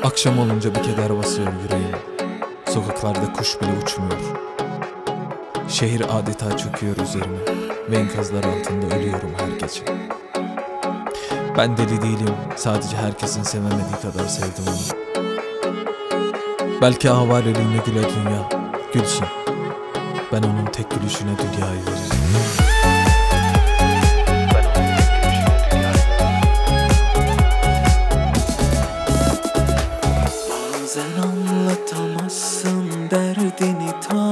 Akşam olunca bir keder basıyor yüreğim. Sokaklarda kuş bile uçmuyor. Şehir adeta çöküyor üzerime ve enkazlar altında ölüyorum her gece. Ben deli değilim, sadece herkesin sevemediği kadar sevdim onu. Belki avaleliğine güler dünya, gülsün. Ben onun tek gülüşüne dünyayı veririm. Bazen anlatamazsın derdini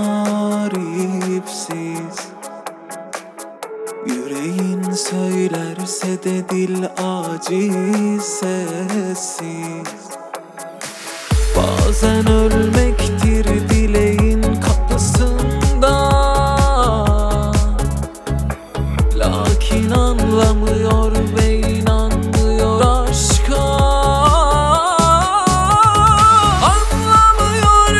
tarifsiz. Yüreğin söylerse de dil aciz sessiz. Bazen ölmektir dileğin kapısında, lakin anlamıyor ve inanmıyor aşka. Anlamıyor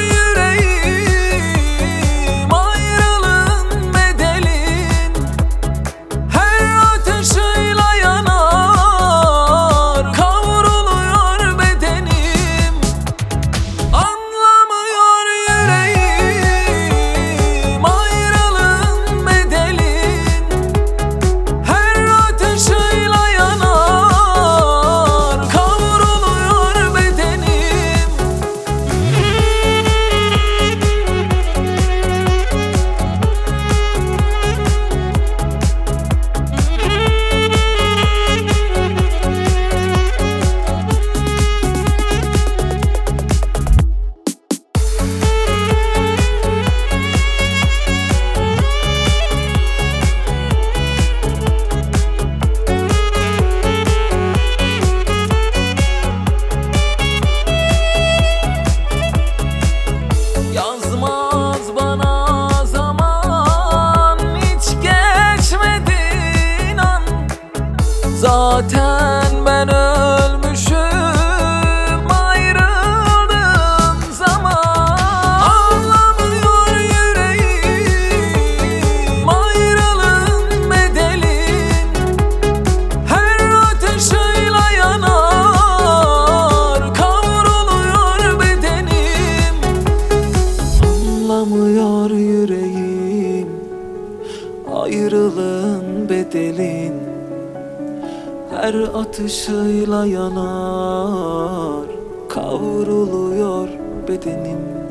yüreğim ayrılığın bedelin, her ateşiyle yanar, kavruluyor bedenim. Anlamıyor yüreğim ayrılığın bedelin, her ateşiyle yanar, kavruluyor bedenim. Yazmaz bana zaman, hiç geçmedi inan. Zaten ben ölmüşüm ayrıldığım zaman. Anlamıyor yüreğim ayrılığın bedelin, her ateşiyle yanar, kavruluyor bedenim. Anlamıyor yüreğim ayrılığın bedelin, her atışıyla yanar, kavruluyor bedenim.